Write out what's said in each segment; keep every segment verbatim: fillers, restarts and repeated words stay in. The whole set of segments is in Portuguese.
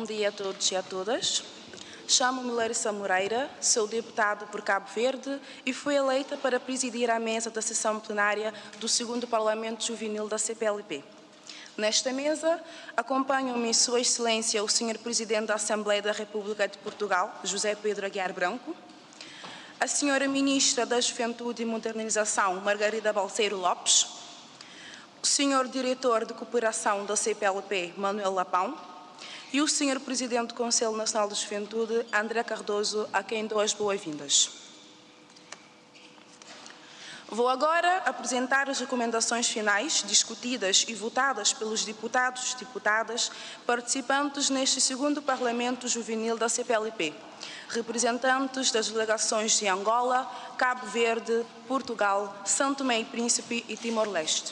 dia a todos e a todas. Chamo-me Larissa Moreira, sou deputada por Cabo Verde e fui eleita para presidir a mesa da sessão plenária do segundo Parlamento Juvenil da C P L P. Nesta mesa, acompanham-me Sua Excelência o senhor Presidente da Assembleia da República de Portugal, José Pedro Aguiar Branco, a senhora Ministra da Juventude e Modernização, Margarida Balseiro Lopes, o senhor Diretor de Cooperação da C P L P, Manuel Lapão, e o senhor Presidente do Conselho Nacional de Juventude, André Cardoso, a quem dou as boas-vindas. Vou agora apresentar as recomendações finais discutidas e votadas pelos deputados e deputadas participantes neste segundo Parlamento Juvenil da C P L P, representantes das delegações de Angola, Cabo Verde, Portugal, São Tomé e Príncipe e Timor-Leste.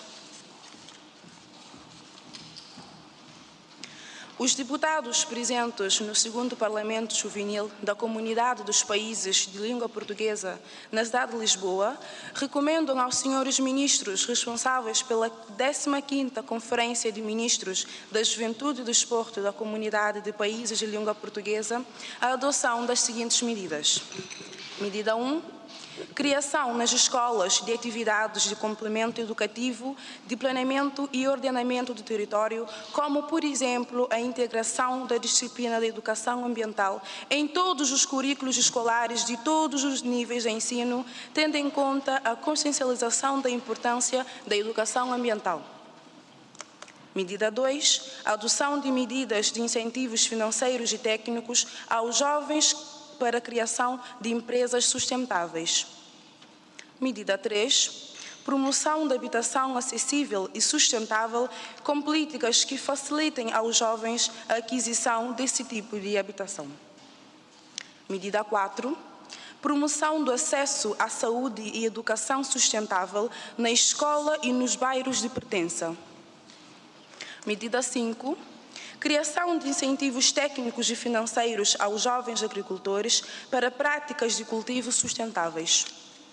Os deputados presentes no segundo Parlamento Juvenil da Comunidade dos Países de Língua Portuguesa na cidade de Lisboa recomendam aos senhores ministros responsáveis pela décima quinta Conferência de Ministros da Juventude e do Desporto da Comunidade de Países de Língua Portuguesa a adoção das seguintes medidas. Medida um. Criação nas escolas de atividades de complemento educativo, de planeamento e ordenamento do território, como, por exemplo, a integração da disciplina da educação ambiental em todos os currículos escolares de todos os níveis de ensino, tendo em conta a consciencialização da importância da educação ambiental. Medida dois. A adoção de medidas de incentivos financeiros e técnicos aos jovens para a criação de empresas sustentáveis. Medida três. Promoção da habitação acessível e sustentável com políticas que facilitem aos jovens a aquisição desse tipo de habitação. Medida quatro. Promoção do acesso à saúde e educação sustentável na escola e nos bairros de pertença. Medida cinco. Criação de incentivos técnicos e financeiros aos jovens agricultores para práticas de cultivo sustentáveis.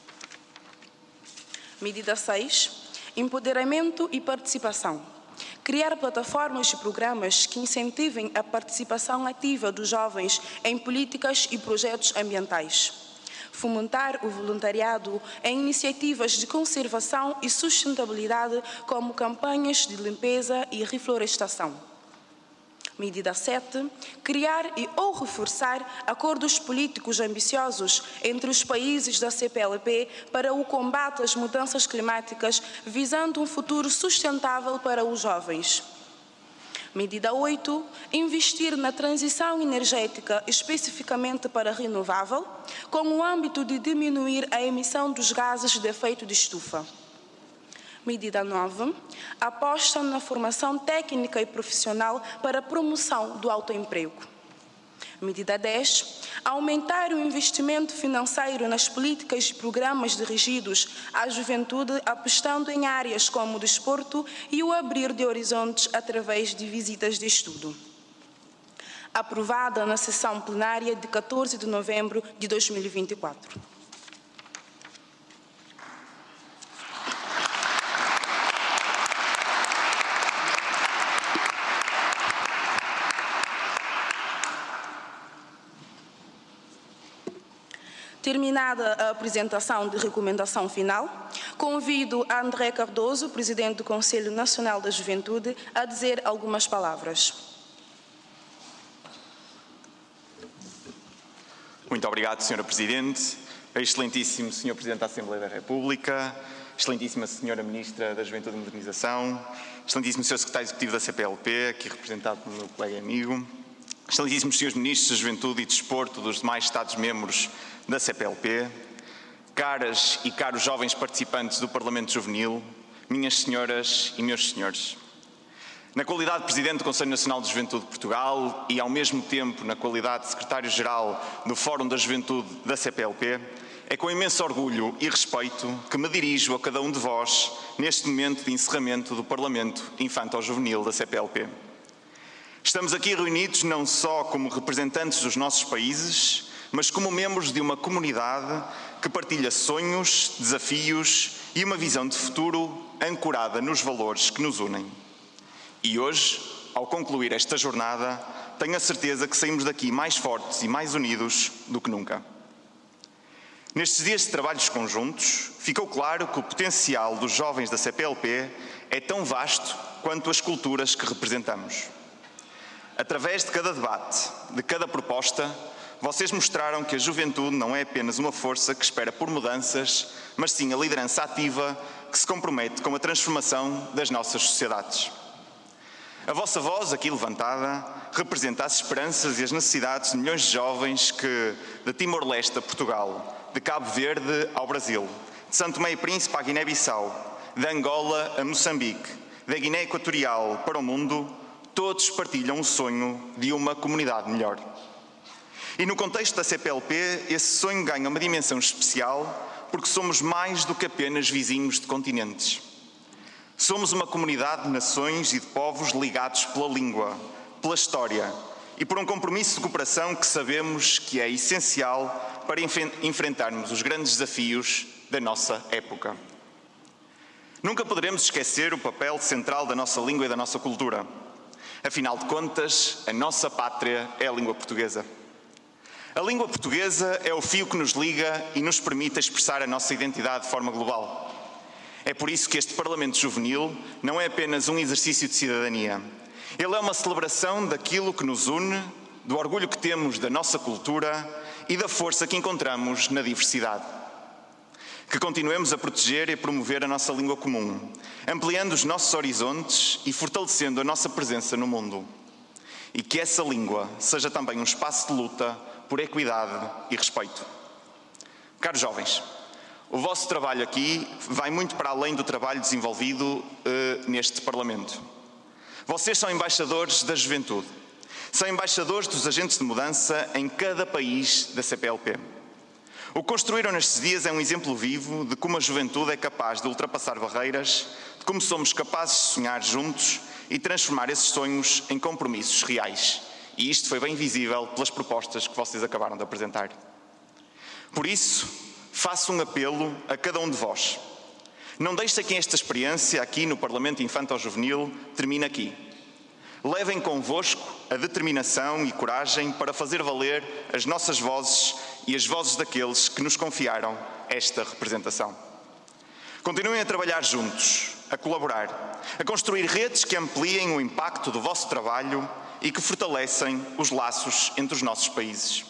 Medida seis. Empoderamento e participação. Criar plataformas e programas que incentivem a participação ativa dos jovens em políticas e projetos ambientais. Fomentar o voluntariado em iniciativas de conservação e sustentabilidade, como campanhas de limpeza e reflorestação. Medida sete. Criar e ou reforçar acordos políticos ambiciosos entre os países da C P L P para o combate às mudanças climáticas, visando um futuro sustentável para os jovens. Medida oito. Investir na transição energética, especificamente para renovável, com o âmbito de diminuir a emissão dos gases de efeito de estufa. Medida nove. Aposta na formação técnica e profissional para a promoção do autoemprego. Medida dez. Aumentar o investimento financeiro nas políticas e programas dirigidos à juventude, apostando em áreas como o desporto e o abrir de horizontes através de visitas de estudo. Aprovada na sessão plenária de catorze de novembro de dois mil e vinte e quatro. Terminada a apresentação de recomendação final, convido a André Cardoso, Presidente do Conselho Nacional da Juventude, a dizer algumas palavras. Muito obrigado, senhora Presidente, excelentíssimo senhor Presidente da Assembleia da República, excelentíssima senhora Ministra da Juventude e Modernização, excelentíssimo senhor Secretário Executivo da C P L P, aqui representado pelo meu colega e amigo, excelentíssimos senhores Ministros da Juventude e Desporto dos demais Estados-membros da C P L P, caras e caros jovens participantes do Parlamento Juvenil, minhas senhoras e meus senhores. Na qualidade de Presidente do Conselho Nacional de Juventude de Portugal e, ao mesmo tempo, na qualidade de Secretário-Geral do Fórum da Juventude da C P L P, é com imenso orgulho e respeito que me dirijo a cada um de vós neste momento de encerramento do Parlamento Infanto-Juvenil da C P L P. Estamos aqui reunidos não só como representantes dos nossos países, mas como membros de uma comunidade que partilha sonhos, desafios e uma visão de futuro ancorada nos valores que nos unem. E hoje, ao concluir esta jornada, tenho a certeza que saímos daqui mais fortes e mais unidos do que nunca. Nestes dias de trabalhos conjuntos, ficou claro que o potencial dos jovens da C P L P é tão vasto quanto as culturas que representamos. Através de cada debate, de cada proposta, vocês mostraram que a juventude não é apenas uma força que espera por mudanças, mas sim a liderança ativa que se compromete com a transformação das nossas sociedades. A vossa voz, aqui levantada, representa as esperanças e as necessidades de milhões de jovens que, de Timor-Leste a Portugal, de Cabo Verde ao Brasil, de São Tomé e Príncipe à Guiné-Bissau, de Angola a Moçambique, da Guiné Equatorial para o mundo, todos partilham o sonho de uma comunidade melhor. E no contexto da C P L P, esse sonho ganha uma dimensão especial porque somos mais do que apenas vizinhos de continentes. Somos uma comunidade de nações e de povos ligados pela língua, pela história e por um compromisso de cooperação que sabemos que é essencial para enfrentarmos os grandes desafios da nossa época. Nunca poderemos esquecer o papel central da nossa língua e da nossa cultura. Afinal de contas, a nossa pátria é a língua portuguesa. A língua portuguesa é o fio que nos liga e nos permite expressar a nossa identidade de forma global. É por isso que este Parlamento Juvenil não é apenas um exercício de cidadania. Ele é uma celebração daquilo que nos une, do orgulho que temos da nossa cultura e da força que encontramos na diversidade. Que continuemos a proteger e a promover a nossa língua comum, ampliando os nossos horizontes e fortalecendo a nossa presença no mundo. E que essa língua seja também um espaço de luta por equidade e respeito. Caros jovens, o vosso trabalho aqui vai muito para além do trabalho desenvolvido uh, neste Parlamento. Vocês são embaixadores da juventude. São embaixadores dos agentes de mudança em cada país da C P L P. O que construíram nestes dias é um exemplo vivo de como a juventude é capaz de ultrapassar barreiras, de como somos capazes de sonhar juntos e transformar esses sonhos em compromissos reais. E isto foi bem visível pelas propostas que vocês acabaram de apresentar. Por isso, faço um apelo a cada um de vós. Não deixem que esta experiência aqui no Parlamento Infanto-Juvenil termine aqui. Levem convosco a determinação e coragem para fazer valer as nossas vozes e as vozes daqueles que nos confiaram esta representação. Continuem a trabalhar juntos, a colaborar, a construir redes que ampliem o impacto do vosso trabalho e que fortalecem os laços entre os nossos países.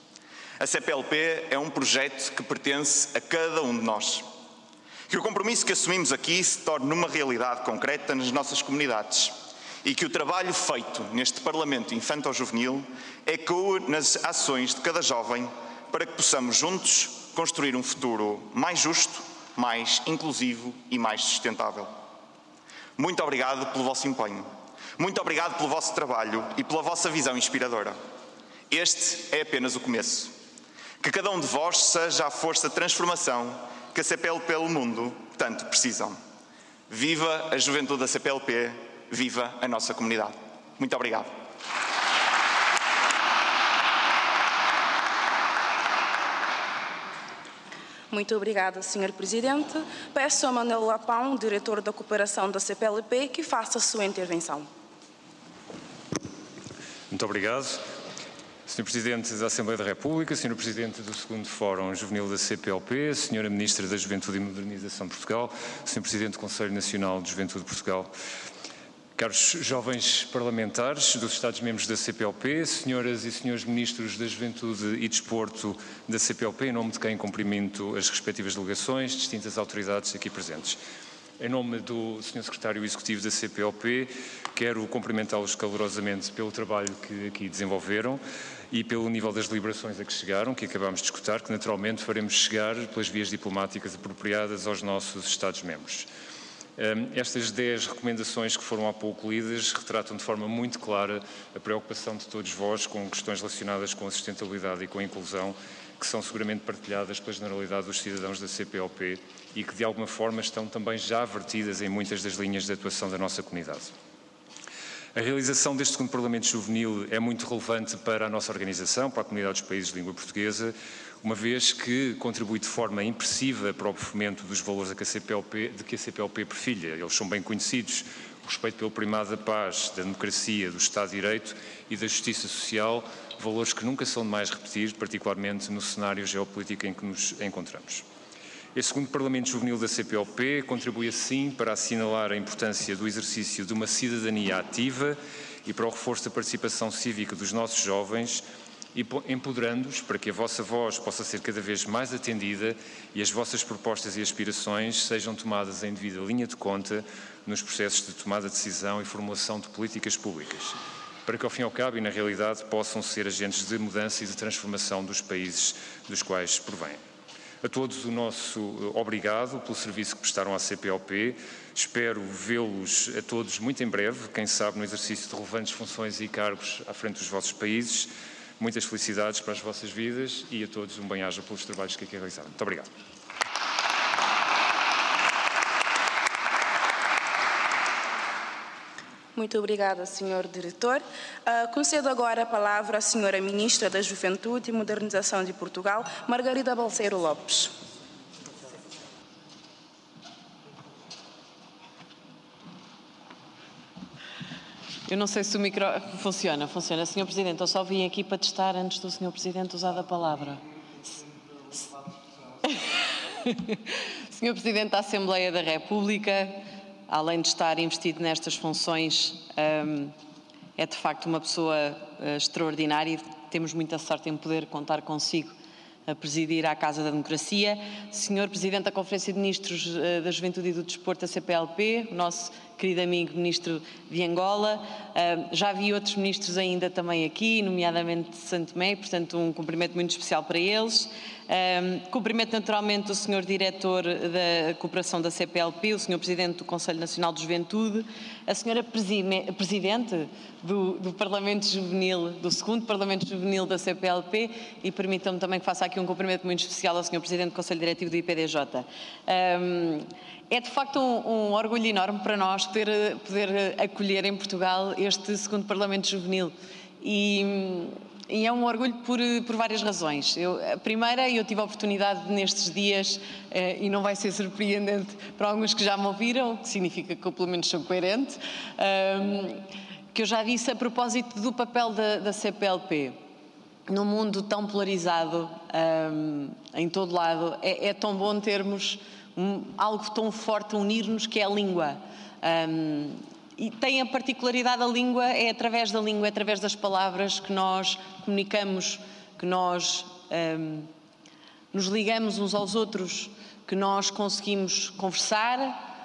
A C P L P é um projeto que pertence a cada um de nós. Que o compromisso que assumimos aqui se torne uma realidade concreta nas nossas comunidades e que o trabalho feito neste Parlamento Infanto-Juvenil ecoe nas ações de cada jovem para que possamos juntos construir um futuro mais justo, mais inclusivo e mais sustentável. Muito obrigado pelo vosso empenho. Muito obrigado pelo vosso trabalho e pela vossa visão inspiradora. Este é apenas o começo. Que cada um de vós seja a força de transformação que a C P L P pelo mundo tanto precisam. Viva a juventude da C P L P, viva a nossa comunidade. Muito obrigado. Muito obrigada, senhor Presidente. Peço a Manuel Lapão, diretor da cooperação da C P L P, que faça a sua intervenção. Muito obrigado. senhor Presidente da Assembleia da República, senhor Presidente do segundo Fórum Juvenil da C P L P, senhora Ministra da Juventude e Modernização de Portugal, senhor Presidente do Conselho Nacional de Juventude de Portugal, caros jovens parlamentares dos Estados-membros da C P L P, senhoras e senhores Ministros da Juventude e Desporto da C P L P, em nome de quem cumprimento as respectivas delegações, distintas autoridades aqui presentes. Em nome do senhor Secretário Executivo da C P L P, quero cumprimentá-los calorosamente pelo trabalho que aqui desenvolveram e pelo nível das deliberações a que chegaram, que acabámos de escutar, que naturalmente faremos chegar pelas vias diplomáticas apropriadas aos nossos Estados-membros. Estas dez recomendações que foram há pouco lidas retratam de forma muito clara a preocupação de todos vós com questões relacionadas com a sustentabilidade e com a inclusão, que são seguramente partilhadas pela generalidade dos cidadãos da C P L P e que de alguma forma estão também já vertidas em muitas das linhas de atuação da nossa comunidade. A realização deste segundo Parlamento Juvenil é muito relevante para a nossa organização, para a comunidade dos países de língua portuguesa, uma vez que contribui de forma impressiva para o fomento dos valores a que a C P L P, de que a C P L P perfilha. Eles são bem conhecidos o respeito pelo primado da paz, da democracia, do Estado de Direito e da justiça social, valores que nunca são demais repetir, particularmente no cenário geopolítico em que nos encontramos. Este segundo Parlamento Juvenil da C P L P contribui assim para assinalar a importância do exercício de uma cidadania ativa e para o reforço da participação cívica dos nossos jovens, empoderando-os para que a vossa voz possa ser cada vez mais atendida e as vossas propostas e aspirações sejam tomadas em devida linha de conta nos processos de tomada de decisão e formulação de políticas públicas, para que ao fim e ao cabo e na realidade possam ser agentes de mudança e de transformação dos países dos quais provêm. A todos o nosso obrigado pelo serviço que prestaram à C P L P. Espero vê-los a todos muito em breve, quem sabe no exercício de relevantes funções e cargos à frente dos vossos países. Muitas felicidades para as vossas vidas e a todos um bem-aja pelos trabalhos que aqui realizaram. Muito obrigado. Muito obrigada, senhor Diretor. Uh, concedo agora a palavra à senhora Ministra da Juventude e Modernização de Portugal, Margarida Balseiro Lopes. Eu não sei se o micro... Funciona, funciona. senhor Presidente, eu só vim aqui para testar antes do senhor Presidente usar a palavra. senhor Presidente da Assembleia da República, além de estar investido nestas funções, é de facto uma pessoa extraordinária e temos muita sorte em poder contar consigo a presidir à Casa da Democracia. senhor Presidente da Conferência de Ministros da Juventude e do Desporto da C P L P, o nosso querido amigo Ministro de Angola. Já vi outros ministros ainda também aqui, nomeadamente Santo Tomé, portanto um cumprimento muito especial para eles. Um, cumprimento naturalmente o senhor Diretor da Cooperação da C P L P, o senhor Presidente do Conselho Nacional de Juventude, a senhora Presime, Presidente do, do Parlamento Juvenil, do segundo Parlamento Juvenil da C P L P e permitam-me também que faça aqui um cumprimento muito especial ao senhor Presidente do Conselho Diretivo do I P D J. Um, é de facto um, um orgulho enorme para nós poder, poder acolher em Portugal este segundo Parlamento Juvenil e... E é um orgulho por, por várias razões. Eu, a primeira, eu tive a oportunidade nestes dias, eh, e não vai ser surpreendente para alguns que já me ouviram, que significa que eu pelo menos sou coerente, um, que eu já disse a propósito do papel da, da C P L P. Num mundo tão polarizado, um, em todo lado, é, é tão bom termos um, algo tão forte a unir-nos que é a língua. Um, E tem a particularidade da língua, é através da língua, é através das palavras que nós comunicamos, que nós um, nos ligamos uns aos outros, que nós conseguimos conversar,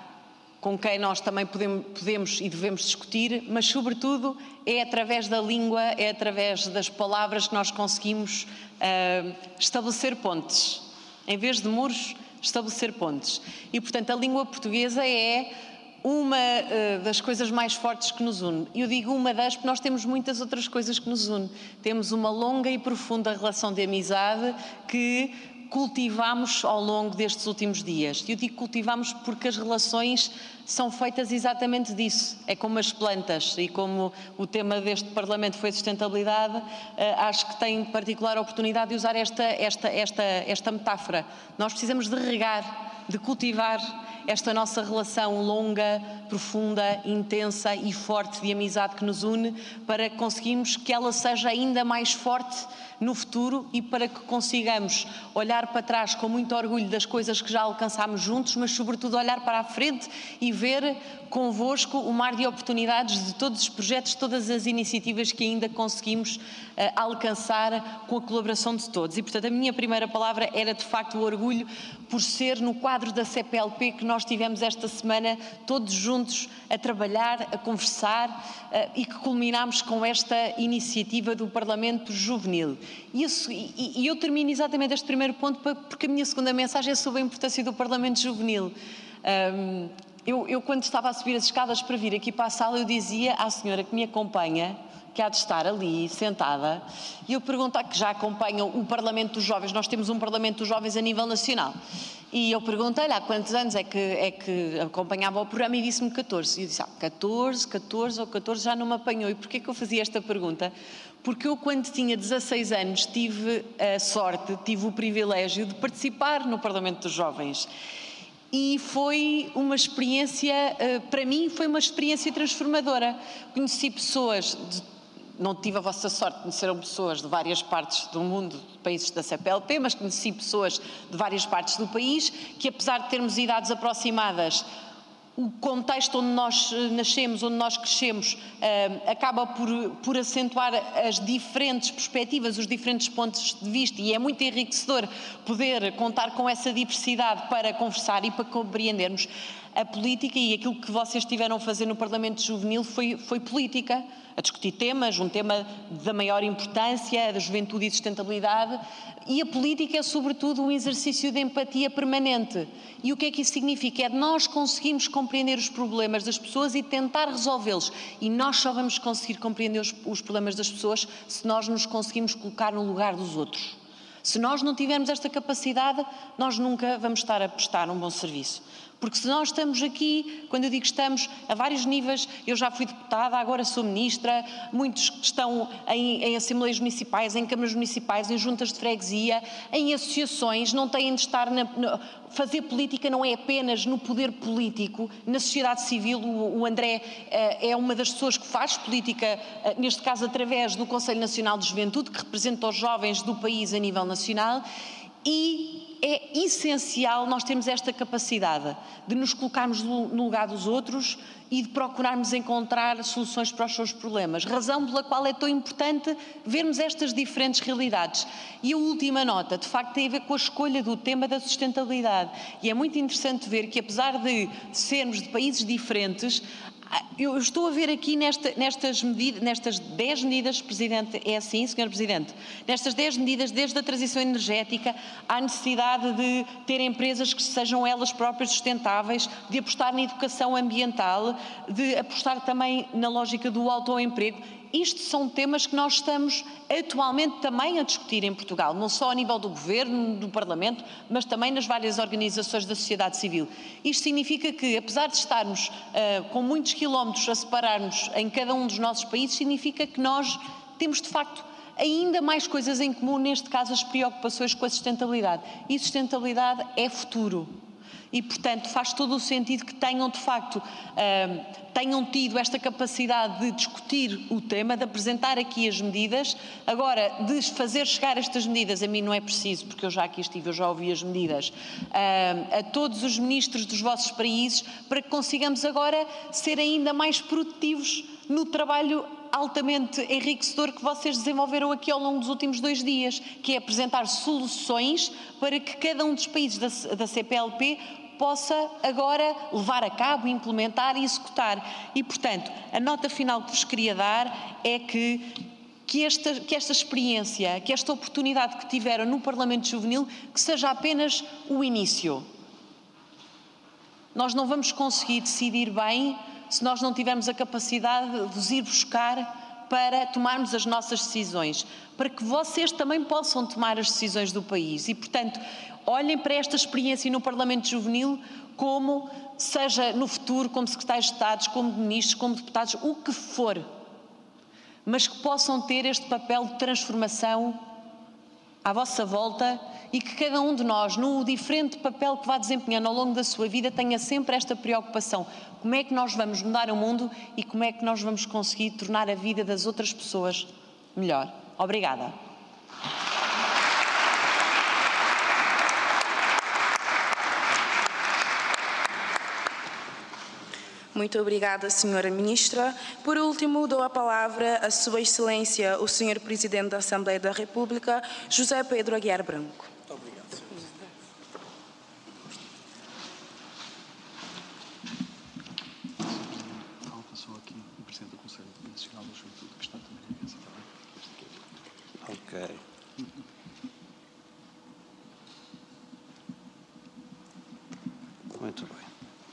com quem nós também podemos, podemos e devemos discutir, mas sobretudo é através da língua, é através das palavras que nós conseguimos uh, estabelecer pontes. Em vez de muros, estabelecer pontes. E portanto a língua portuguesa é uma uh, das coisas mais fortes que nos une. Eu digo uma das porque nós temos muitas outras coisas que nos une. Temos uma longa e profunda relação de amizade que cultivamos ao longo destes últimos dias. Eu digo cultivamos porque as relações são feitas exatamente disso. É como as plantas e como o tema deste Parlamento foi sustentabilidade, uh, acho que tem particular oportunidade de usar esta, esta, esta, esta metáfora. Nós precisamos de regar, de cultivar esta nossa relação longa, profunda, intensa e forte de amizade que nos une, para que conseguimos que ela seja ainda mais forte no futuro e para que consigamos olhar para trás com muito orgulho das coisas que já alcançámos juntos, mas sobretudo olhar para a frente e ver convosco o mar de oportunidades de todos os projetos, todas as iniciativas que ainda conseguimos uh, alcançar com a colaboração de todos. E portanto a minha primeira palavra era de facto o orgulho por ser no quadro da C P L P que nós tivemos esta semana todos juntos a trabalhar, a conversar uh, e que culminámos com esta iniciativa do Parlamento Juvenil. E, isso, e, e eu termino exatamente este primeiro ponto porque a minha segunda mensagem é sobre a importância do Parlamento Juvenil. Um, eu, eu quando estava a subir as escadas para vir aqui para a sala, eu dizia à senhora que me acompanha, que há de estar ali, sentada, e eu pergunto, que já acompanham o Parlamento dos Jovens, nós temos um Parlamento dos Jovens a nível nacional, e eu perguntei-lhe há quantos anos é que, é que acompanhava o programa e disse-me catorze, e eu disse, ah, catorze, catorze ou catorze já não me apanhou. E porquê que eu fazia esta pergunta? Porque eu quando tinha dezasseis anos tive a sorte, tive o privilégio de participar no Parlamento dos Jovens. e foi uma experiência, para mim, foi uma experiência transformadora. Conheci pessoas, de, não tive a vossa sorte, conheceram pessoas de várias partes do mundo, de países da C P L P, mas conheci pessoas de várias partes do país que, apesar de termos idades aproximadas, o contexto onde nós nascemos, onde nós crescemos, uh, acaba por, por acentuar as diferentes perspectivas, os diferentes pontos de vista, e é muito enriquecedor poder contar com essa diversidade para conversar e para compreendermos a política. E aquilo que vocês estiveram a fazer no Parlamento Juvenil foi, foi política, a discutir temas, um tema da maior importância, da juventude e sustentabilidade, e a política é sobretudo um exercício de empatia permanente. E o que é que isso significa? É de nós conseguirmos compreender os problemas das pessoas e tentar resolvê-los. E nós só vamos conseguir compreender os, os problemas das pessoas se nós nos conseguimos colocar no lugar dos outros. Se nós não tivermos esta capacidade, nós nunca vamos estar a prestar um bom serviço. Porque se nós estamos aqui, quando eu digo estamos, a vários níveis, eu já fui deputada, agora sou ministra, muitos que estão em, em assembleias municipais, em câmaras municipais, em juntas de freguesia, em associações, não têm de estar na... na fazer política não é apenas no poder político, na sociedade civil. O, o André uh, é uma das pessoas que faz política, uh, neste caso através do Conselho Nacional de Juventude, que representa os jovens do país a nível nacional, e é essencial nós termos esta capacidade de nos colocarmos no lugar dos outros e de procurarmos encontrar soluções para os seus problemas, razão pela qual é tão importante vermos estas diferentes realidades. E a última nota, de facto, tem a ver com a escolha do tema da sustentabilidade. E é muito interessante ver que, apesar de sermos de países diferentes, eu estou a ver aqui nesta, nestas, medidas, nestas dez medidas, Presidente, é assim, senhor Presidente, nestas dez medidas, desde a transição energética, à necessidade de ter empresas que sejam elas próprias sustentáveis, de apostar na educação ambiental, de apostar também na lógica do autoemprego. Isto são temas que nós estamos atualmente também a discutir em Portugal, não só a nível do Governo, do Parlamento, mas também nas várias organizações da sociedade civil. Isto significa que, apesar de estarmos uh, com muitos quilómetros a separar-nos em cada um dos nossos países, significa que nós temos, de facto, ainda mais coisas em comum, neste caso as preocupações com a sustentabilidade. E sustentabilidade é futuro. E, portanto, faz todo o sentido que tenham, de facto, uh, tenham tido esta capacidade de discutir o tema, de apresentar aqui as medidas. Agora, de fazer chegar estas medidas, a mim não é preciso, porque eu já aqui estive, eu já ouvi as medidas, uh, a todos os ministros dos vossos países, para que consigamos agora ser ainda mais produtivos no trabalho altamente enriquecedor que vocês desenvolveram aqui ao longo dos últimos dois dias, que é apresentar soluções para que cada um dos países da, da C P L P possa agora levar a cabo, implementar e executar. E, portanto, a nota final que vos queria dar é que, que, esta, que esta experiência, que esta oportunidade que tiveram no Parlamento Juvenil, que seja apenas o início. Nós não vamos conseguir decidir bem se nós não tivermos a capacidade de vos ir buscar para tomarmos as nossas decisões, para que vocês também possam tomar as decisões do país. E, portanto, olhem para esta experiência no Parlamento Juvenil como, seja no futuro, como secretários de Estado, como ministros, como deputados, o que for, mas que possam ter este papel de transformação à vossa volta e que cada um de nós, no diferente papel que vá desempenhando ao longo da sua vida, tenha sempre esta preocupação. Como é que nós vamos mudar o mundo e como é que nós vamos conseguir tornar a vida das outras pessoas melhor? Obrigada. Muito obrigada, senhora Ministra. Por último, dou a palavra a Sua Excelência, o senhor Presidente da Assembleia da República, José Pedro Aguiar Branco. Muito obrigado, senhor Presidente. Há uma pessoa aqui, o Presidente do Conselho Nacional da Juventude, que está também na mesa, está bem? Ok. Muito bem.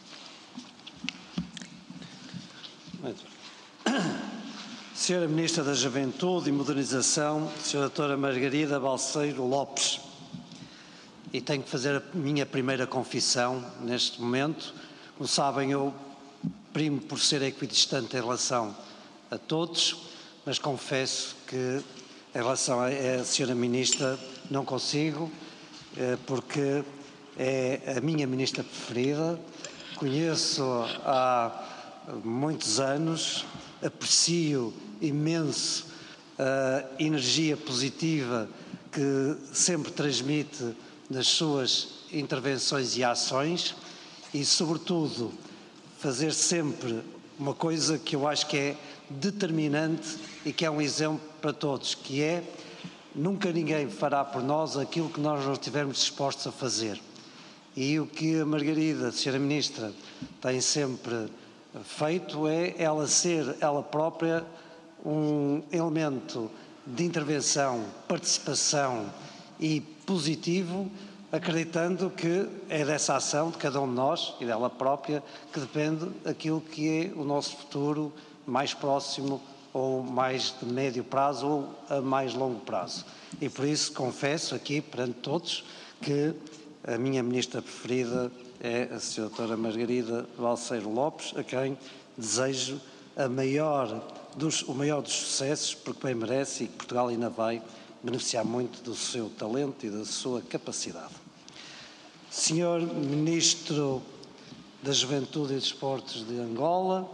Muito bem. Senhora Ministra da Juventude e Modernização, Senhora Doutora Margarida Balseiro Lopes, e tenho que fazer a minha primeira confissão neste momento. Como sabem, eu primo por ser equidistante em relação a todos, mas confesso que em relação à Senhora Ministra não consigo, porque é a minha ministra preferida, conheço-a há muitos anos, aprecio imenso a energia positiva que sempre transmite nas suas intervenções e ações e, sobretudo, fazer sempre uma coisa que eu acho que é determinante e que é um exemplo para todos, que é nunca ninguém fará por nós aquilo que nós não estivermos dispostos a fazer. E o que a Margarida, a senhora Ministra, tem sempre feito é ela ser, ela própria, um elemento de intervenção, participação e positivo, acreditando que é dessa ação de cada um de nós e dela própria que depende aquilo que é o nosso futuro mais próximo ou mais de médio prazo ou a mais longo prazo. E por isso confesso aqui perante todos que a minha ministra preferida é a senhora doutora Margarida Balseiro Lopes, a quem desejo a maior dos, o maior dos sucessos, porque bem merece e que Portugal ainda vai beneficiar muito do seu talento e da sua capacidade. senhor Ministro da Juventude e Desportos de Angola,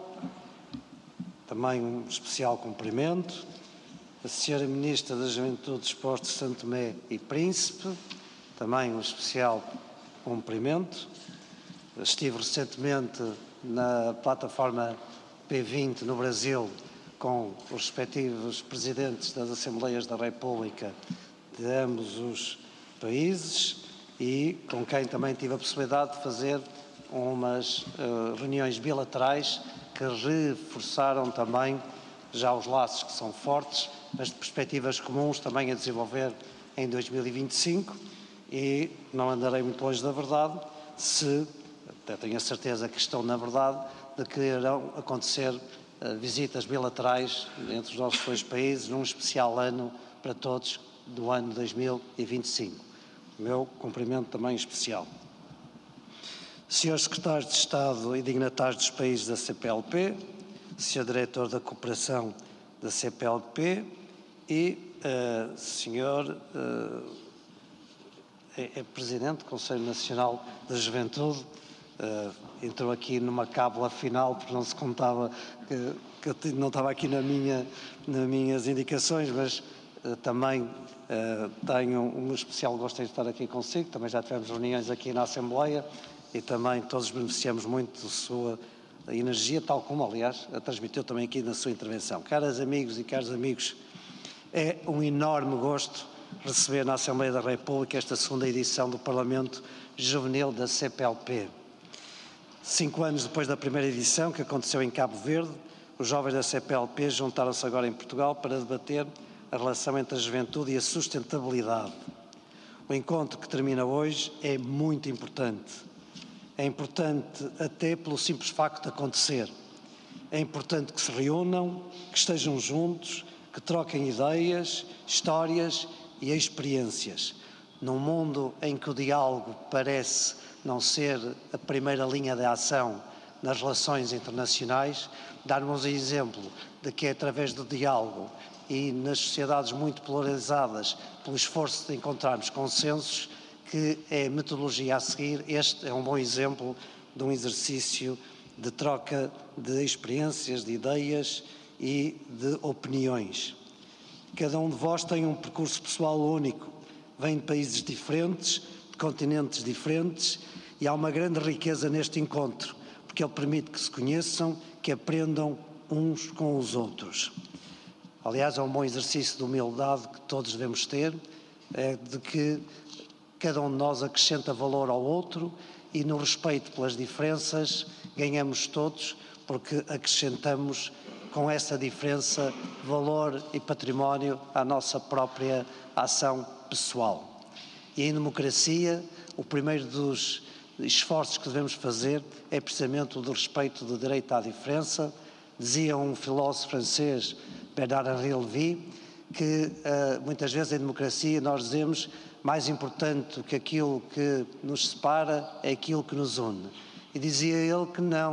também um especial cumprimento. A senhora Ministra da Juventude e Desportos de Santo Tomé e Príncipe, também um especial cumprimento. Estive recentemente na plataforma P vinte no Brasil com os respectivos presidentes das Assembleias da República de ambos os países e com quem também tive a possibilidade de fazer umas uh, reuniões bilaterais que reforçaram também já os laços que são fortes, mas de perspectivas comuns também a desenvolver em dois mil e vinte e cinco e não andarei muito longe da verdade se, até tenho a certeza que estão na verdade, de que irão acontecer uh, visitas bilaterais entre os nossos dois países num especial ano para todos do ano dois mil e vinte e cinco. O meu cumprimento também especial. senhores Secretários de Estado e dignatários dos países da C P L P, senhor Diretor da Cooperação da C P L P e uh, senhor uh, é, é Presidente do Conselho Nacional da Juventude, uh, entrou aqui numa cábula final porque não se contava, que, que eu não estava aqui na minha, nas minhas indicações, mas uh, também uh, tenho um especial gosto de estar aqui consigo, também já tivemos reuniões aqui na Assembleia e também todos beneficiamos muito da sua energia, tal como, aliás, a transmitiu também aqui na sua intervenção. Caras amigos e caros amigos, é um enorme gosto receber na Assembleia da República esta segunda edição do Parlamento Juvenil da C P L P. Cinco anos depois da primeira edição, que aconteceu em Cabo Verde, os jovens da C P L P juntaram-se agora em Portugal para debater a relação entre a juventude e a sustentabilidade. O encontro que termina hoje é muito importante. É importante até pelo simples facto de acontecer. É importante que se reúnam, que estejam juntos, que troquem ideias, histórias e experiências. Num mundo em que o diálogo parece não ser a primeira linha de ação nas relações internacionais, darmos o exemplo de que é através do diálogo e nas sociedades muito polarizadas, pelo esforço de encontrarmos consensos, que é a metodologia a seguir. Este é um bom exemplo de um exercício de troca de experiências, de ideias e de opiniões. Cada um de vós tem um percurso pessoal único, vem de países diferentes, de continentes diferentes e há uma grande riqueza neste encontro, porque ele permite que se conheçam, que aprendam uns com os outros. Aliás, é um bom exercício de humildade que todos devemos ter, é de que cada um de nós acrescenta valor ao outro e no respeito pelas diferenças ganhamos todos porque acrescentamos com essa diferença valor e património à nossa própria ação pessoal. E em democracia, o primeiro dos esforços que devemos fazer é precisamente o do respeito do direito à diferença. Dizia um filósofo francês, Bernard-Henri Lévy, que uh, muitas vezes em democracia nós dizemos mais importante do que aquilo que nos separa é aquilo que nos une. E dizia ele que não,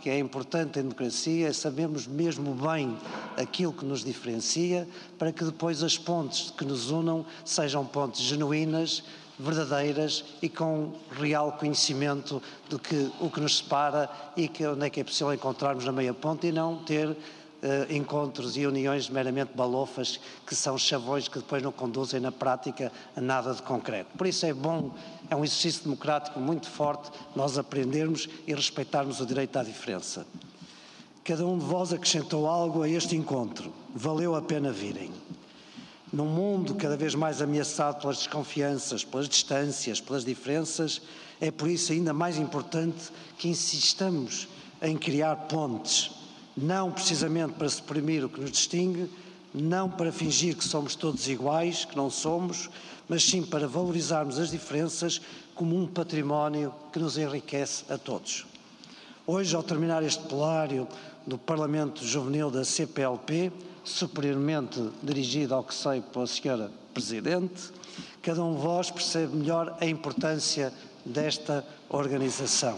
que é importante em democracia é sabermos mesmo bem aquilo que nos diferencia, para que depois as pontes que nos unam sejam pontes genuínas, verdadeiras e com real conhecimento do que o que nos separa e que onde é que é possível encontrarmos na meia ponte, e não ter Uh, encontros e uniões meramente balofas, que são chavões que depois não conduzem na prática a nada de concreto. Por isso é bom, é um exercício democrático muito forte nós aprendermos e respeitarmos o direito à diferença. Cada um de vós acrescentou algo a este encontro. Valeu a pena virem. Num mundo cada vez mais ameaçado pelas desconfianças, pelas distâncias, pelas diferenças, é por isso ainda mais importante que insistamos em criar pontes, não precisamente para suprimir o que nos distingue, não para fingir que somos todos iguais, que não somos, mas sim para valorizarmos as diferenças como um património que nos enriquece a todos. Hoje, ao terminar este plenário do Parlamento Juvenil da C P L P, superiormente dirigido ao que sei pela senhora Presidente, cada um de vós percebe melhor a importância desta organização,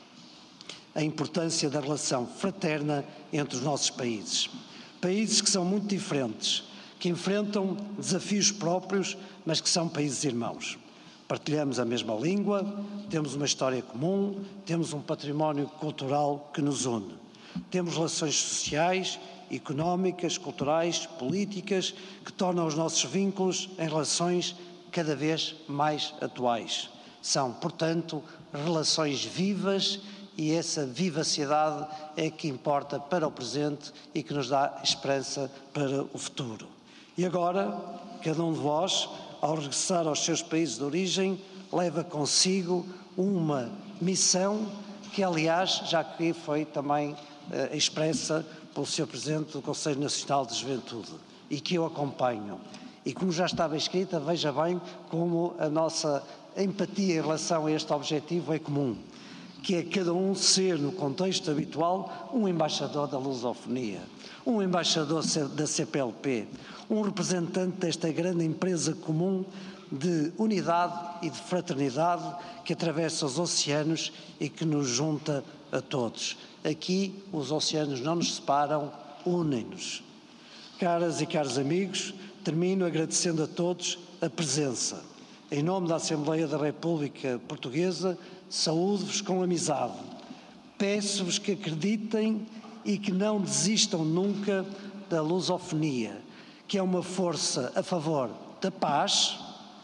a importância da relação fraterna entre os nossos países. Países que são muito diferentes, que enfrentam desafios próprios, mas que são países irmãos. Partilhamos a mesma língua, temos uma história comum, temos um património cultural que nos une. Temos relações sociais, económicas, culturais, políticas, que tornam os nossos vínculos em relações cada vez mais atuais. São, portanto, relações vivas, e essa vivacidade é que importa para o presente e que nos dá esperança para o futuro. E agora, cada um de vós, ao regressar aos seus países de origem, leva consigo uma missão que, aliás, já que foi também eh, expressa pelo senhor Presidente do Conselho Nacional de Juventude e que eu acompanho. E como já estava escrita, veja bem como a nossa empatia em relação a este objetivo é comum, que é cada um ser, no contexto habitual, um embaixador da lusofonia, um embaixador da C P L P, um representante desta grande empresa comum de unidade e de fraternidade que atravessa os oceanos e que nos junta a todos. Aqui os oceanos não nos separam, unem-nos. Caras e caros amigos, termino agradecendo a todos a presença. Em nome da Assembleia da República Portuguesa, saúdo-vos com amizade. Peço-vos que acreditem e que não desistam nunca da lusofonia, que é uma força a favor da paz,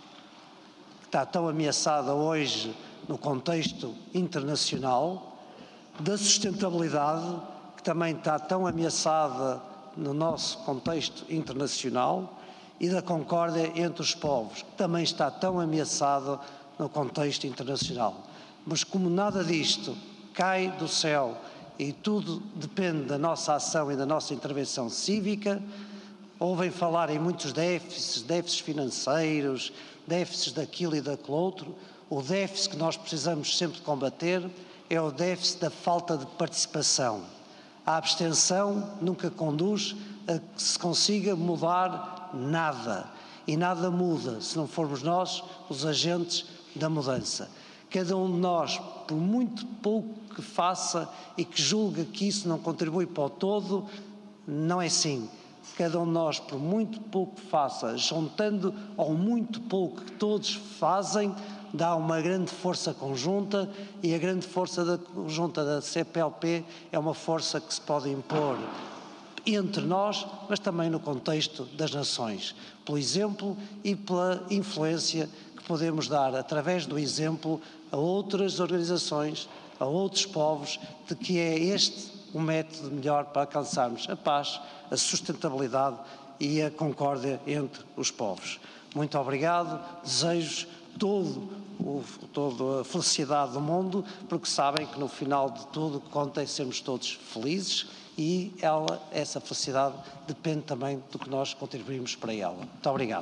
que está tão ameaçada hoje no contexto internacional, da sustentabilidade, que também está tão ameaçada no nosso contexto internacional, e da concórdia entre os povos, que também está tão ameaçada no contexto internacional. Mas como nada disto cai do céu e tudo depende da nossa ação e da nossa intervenção cívica, ouvem falar em muitos déficits, déficits financeiros, déficits daquilo e daquele outro. O déficit que nós precisamos sempre de combater é o déficit da falta de participação. A abstenção nunca conduz a que se consiga mudar nada. E nada muda se não formos nós os agentes da mudança. Cada um de nós, por muito pouco que faça e que julga que isso não contribui para o todo, não é assim. Cada um de nós, por muito pouco que faça, juntando ao muito pouco que todos fazem, dá uma grande força conjunta, e a grande força da, conjunta da C P L P é uma força que se pode impor entre nós, mas também no contexto das nações, pelo exemplo e pela influência que podemos dar através do exemplo a outras organizações, a outros povos, de que é este o método melhor para alcançarmos a paz, a sustentabilidade e a concórdia entre os povos. Muito obrigado, desejo todo o, toda a felicidade do mundo, porque sabem que no final de tudo o que conta é sermos todos felizes, e ela, essa felicidade depende também do que nós contribuímos para ela. Muito obrigado.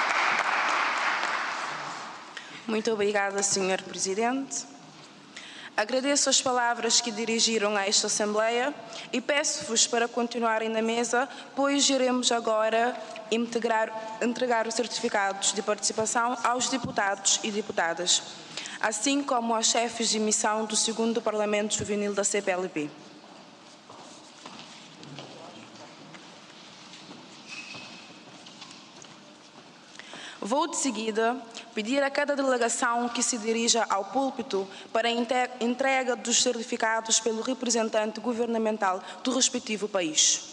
Muito obrigada, senhor Presidente. Agradeço as palavras que dirigiram a esta Assembleia e peço-vos para continuarem na mesa, pois iremos agora integrar, entregar os certificados de participação aos deputados e deputadas, assim como aos chefes de missão do segundo Parlamento Juvenil da C P L P. Vou, de seguida, pedir a cada delegação que se dirija ao púlpito para a entrega dos certificados pelo representante governamental do respectivo país.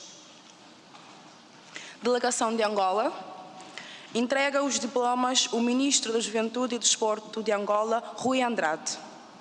Delegação de Angola. Entrega os diplomas o Ministro da Juventude e Desporto de Angola, Rui Andrade.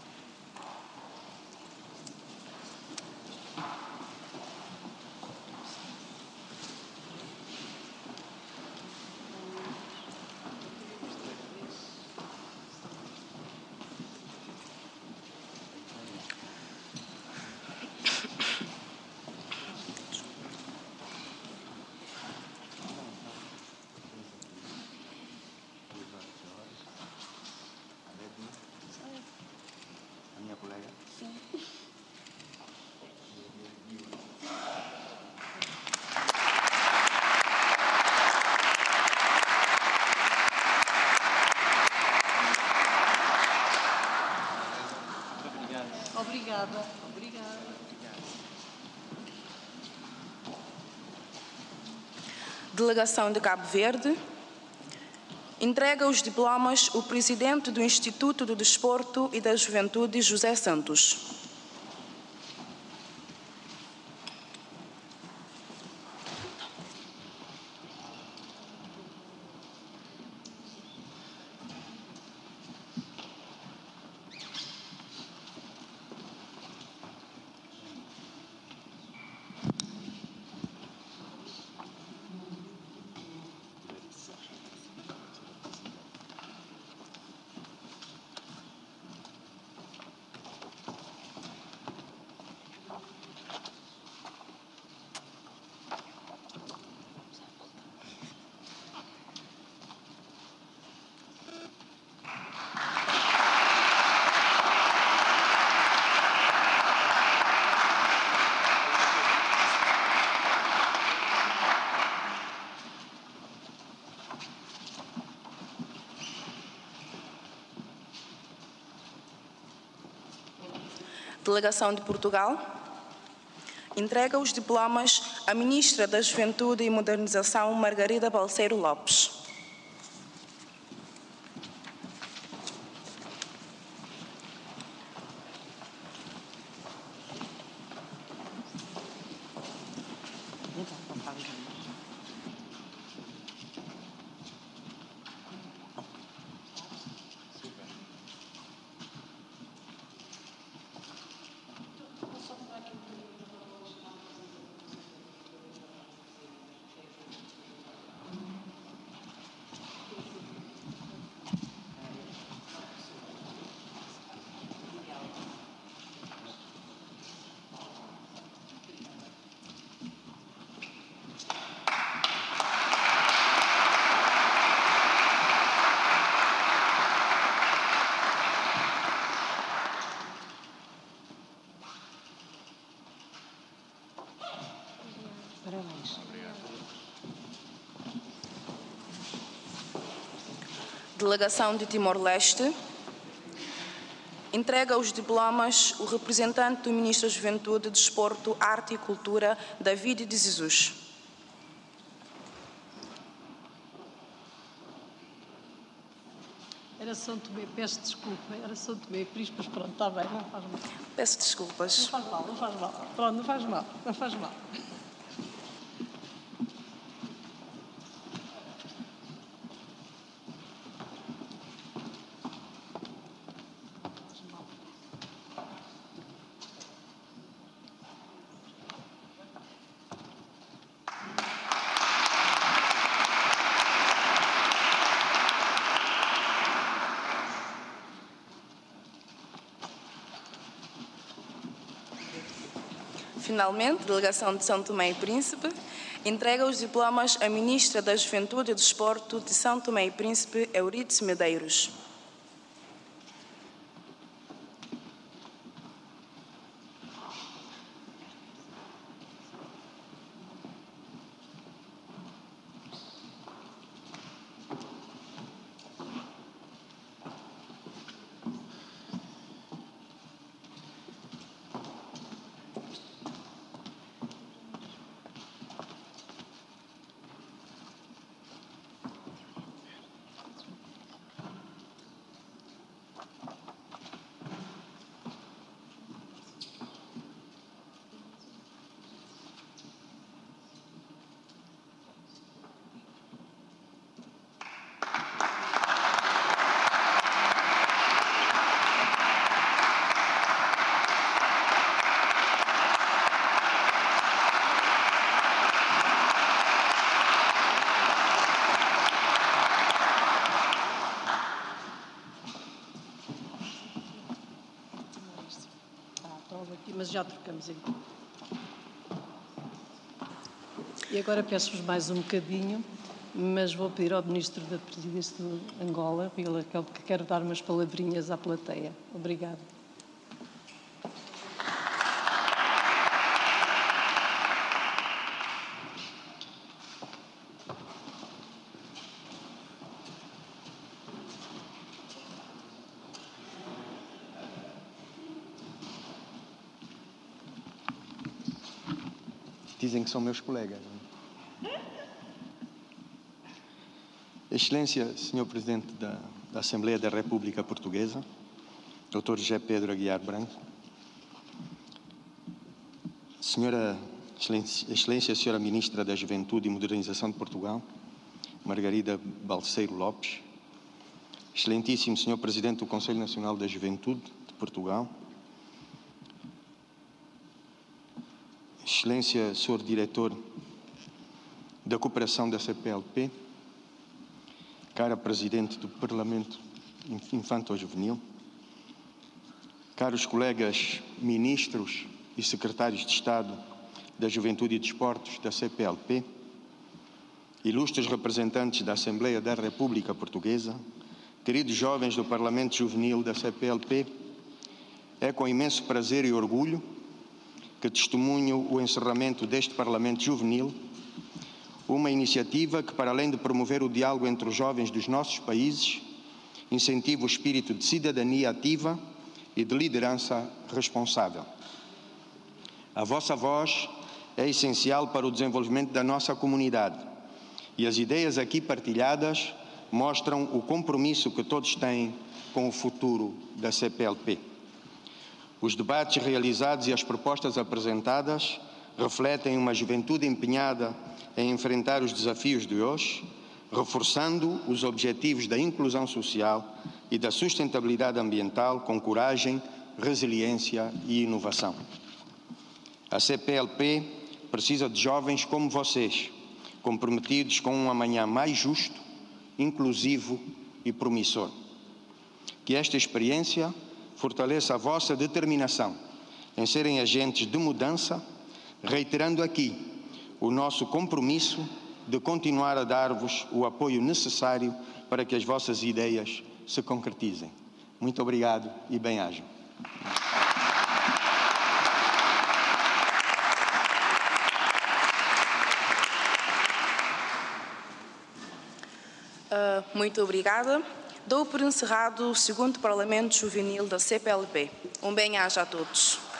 Obrigada. Obrigada. Delegação de Cabo Verde. Entrega os diplomas o Presidente do Instituto do Desporto e da Juventude, José Santos. Delegação de Portugal. Entrega os diplomas à Ministra da Juventude e Modernização, Margarida Balseiro Lopes. Parabéns. Delegação de Timor-Leste. Entrega os diplomas o representante do Ministro da Juventude, Desporto, Arte e Cultura, David de Jesus. Era São Tomé, peço desculpa, era São Tomé e Príncipe, mas pronto, está bem, não faz mal. Peço desculpas. Não faz mal, não faz mal. Pronto, não faz mal, não faz mal. Finalmente, Delegação de São Tomé e Príncipe entrega os diplomas à Ministra da Juventude e Desporto de São Tomé e Príncipe, Eurídice Medeiros. já trocamos então. E agora peço-vos mais um bocadinho, mas vou pedir ao Ministro da Presidência de Angola, que quero dar umas palavrinhas à plateia. Obrigada. Dizem que são meus colegas. Excelência, senhor Presidente da, da Assembleia da República Portuguesa, doutor José Pedro Aguiar Branco, senhora Excelência, Excelência, senhora Ministra da Juventude e Modernização de Portugal, Margarida Balseiro Lopes, excelentíssimo senhor Presidente do Conselho Nacional da Juventude de Portugal, Excelência, senhor Diretor da Cooperação da C P L P, cara Presidente do Parlamento Infanto-Juvenil, caros colegas ministros e secretários de Estado da Juventude e Desportos da C P L P, ilustres representantes da Assembleia da República Portuguesa, queridos jovens do Parlamento Juvenil da C P L P, é com imenso prazer e orgulho que testemunho o encerramento deste Parlamento Juvenil, uma iniciativa que, para além de promover o diálogo entre os jovens dos nossos países, incentiva o espírito de cidadania ativa e de liderança responsável. A vossa voz é essencial para o desenvolvimento da nossa comunidade e as ideias aqui partilhadas mostram o compromisso que todos têm com o futuro da C P L P. Os debates realizados e as propostas apresentadas refletem uma juventude empenhada em enfrentar os desafios de hoje, reforçando os objetivos da inclusão social e da sustentabilidade ambiental com coragem, resiliência e inovação. A C P L P precisa de jovens como vocês, comprometidos com um amanhã mais justo, inclusivo e promissor. Que esta experiência fortaleça a vossa determinação em serem agentes de mudança, reiterando aqui o nosso compromisso de continuar a dar-vos o apoio necessário para que as vossas ideias se concretizem. Muito obrigado e bem-ajam. Uh, muito obrigada. Dou por encerrado o segundo Parlamento Juvenil da C P L P. Um bem-aja a todos.